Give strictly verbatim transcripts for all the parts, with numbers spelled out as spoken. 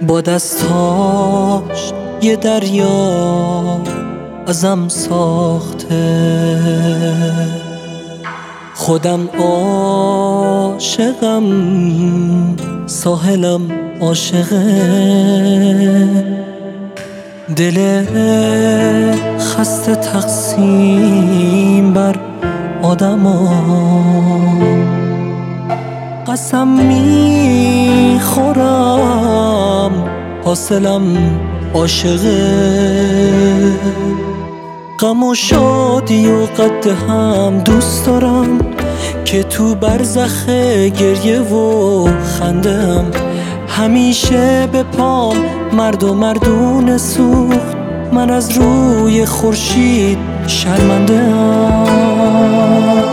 با دستاش یه دریا ازم ساخته، خودم عاشقم ساحلم عاشقه، دل خسته تقسیم بر آدما، قسم میخورم حاصلم عاشقه، غم و شادی و قد هم دوست دارم که تو برزخ گریه و خندم، همیشه به پام مرد و مردون سوخت، من از روی خورشید شرمنده ام.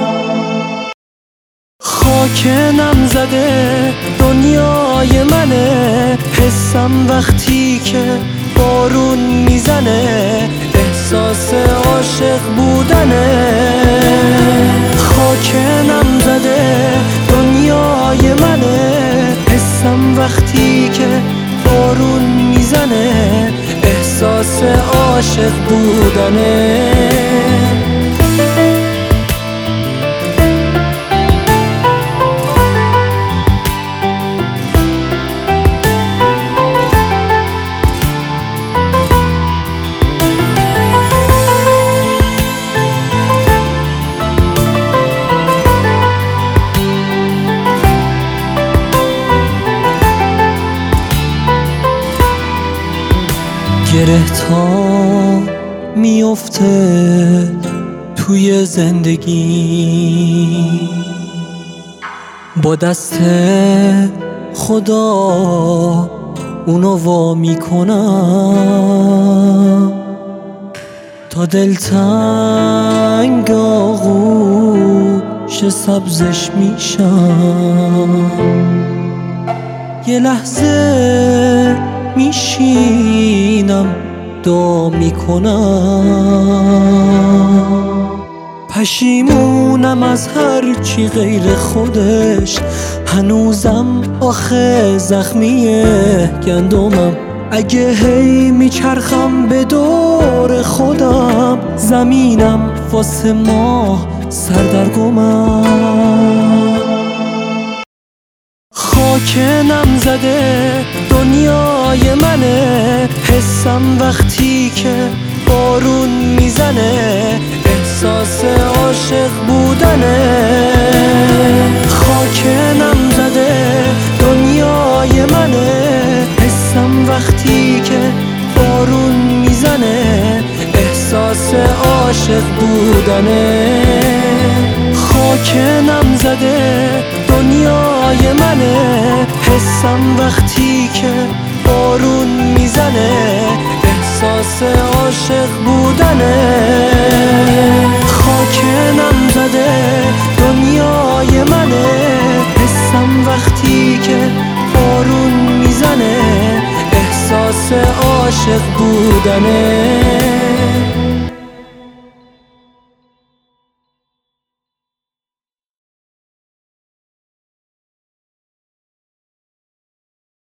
خاک نم زده دنیای منه، حسم وقتی که بارون میزنه احساس عاشق بودنه. خاک نم زده دنیای منه، حسم وقتی که بارون میزنه احساس عاشق بودنه. گره تا میفته توی زندگی، با دست خدا اونو وا میکنم، تا دلتنگ آغوش سبزش میشم، یه لحظه میشینم دعا میکنم، پشیمونم از هر چی غیر خودش، هنوزم آخه زخمیه گندمم، اگه هی میچرخم به دور خودم، زمینم واسه ماه سردرگمم. خاک نم زده دنیای منه، حسم وقتی که بارون میزنه احساس عاشق بودنه. خاک نم زده دنیای منه، حسم وقتی که بارون میزنه احساس عاشق بودنه. خاک نم زده دنیای منه، حسم وقتی که بارون میزنه احساس عاشق بودنه. خاک نم زده دنیای منه، حسم وقتی که بارون میزنه احساس عاشق بودنه.